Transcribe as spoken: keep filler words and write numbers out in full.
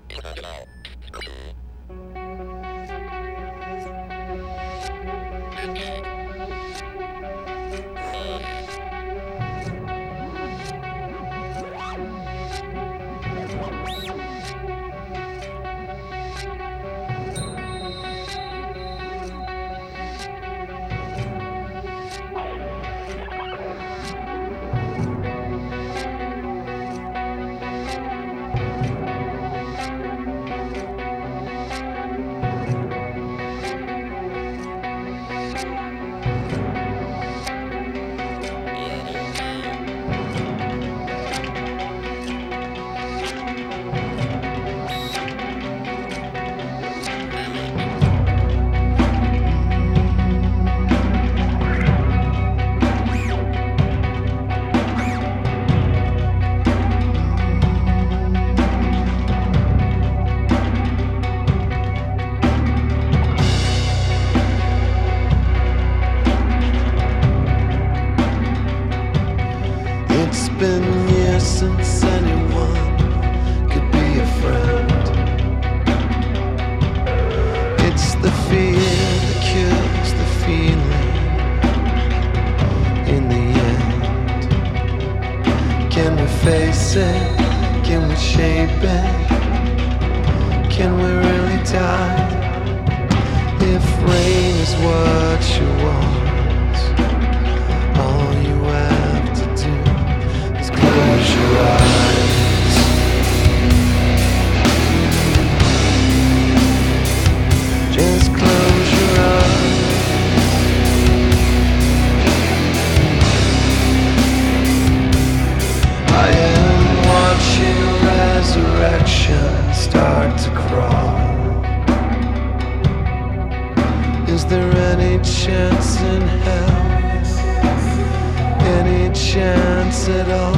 It's been years since anyone could be a friend. It's the fear that kills the feeling in the end. Can we face it? Can we shape it? Can we really die? If rain is what you want, all you have to do is close your eyes. Just close your eyes. I am watching resurrection start to crawl. Is there any chance in hell? Any chance at all?